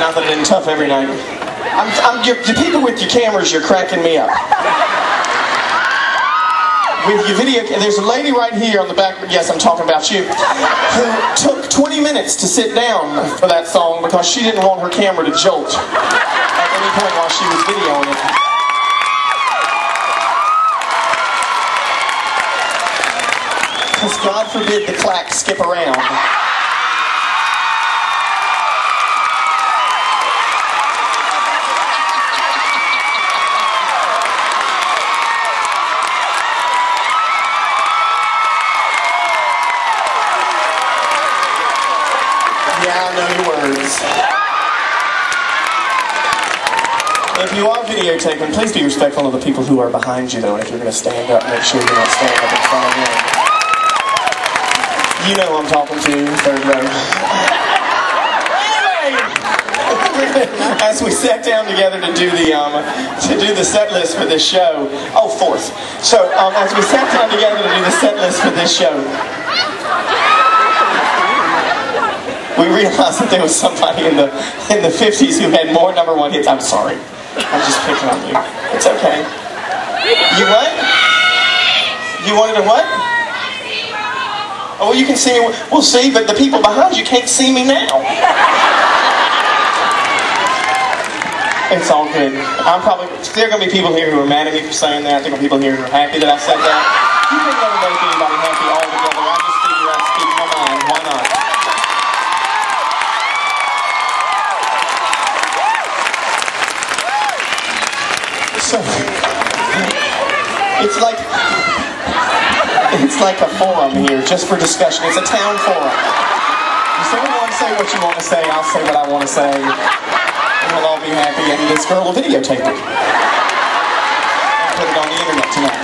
Not that it isn't tough every night. You people with your cameras, you're cracking me up. With your video, there's a lady right here on the back, yes, I'm talking about you, who took 20 minutes to sit down for that song because she didn't want her camera to jolt at any point while she was videoing it. Because God forbid the clack skip around. Yeah, I know your words. If you are videotaping, please be respectful of the people who are behind you, though. And if you're going to stand up, make sure you're not standing up in front of them. You know who I'm talking to, third row. Anyway, as we sat down together to do the set list for this show. Oh, fourth. So as we sat down together to do the set list for this show, we realized that there was somebody in the 50s who had more number one hits. I'm sorry. I'm just picking on you. It's okay. You what? You wanted a what? Oh, you can see me. We'll see, but the people behind you can't see me now. It's all good. There are going to be people here who are mad at me for saying that. There are going to be people here who are happy that I said that. You can never make anybody happy all together. I just figure I'd speak my mind. Why not? So, it's like a forum here, just for discussion. It's a town forum. If someone wants to say what you want to say, I'll say what I want to say. And we'll all be happy, and this girl will videotape it. And put it on the internet tonight.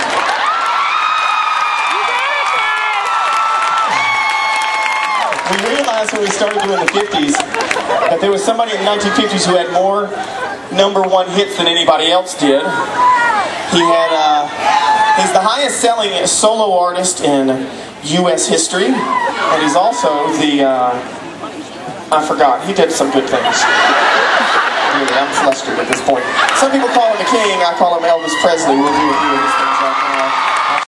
We realized when we started doing the 50s that there was somebody in the 1950s who had more number one hits than anybody else did. He's the highest selling solo artist in U.S. history, and he's also I forgot, he did some good things. Really, I'm flustered at this point. Some people call him the king, I call him Elvis Presley. We'll do a few of his things right now.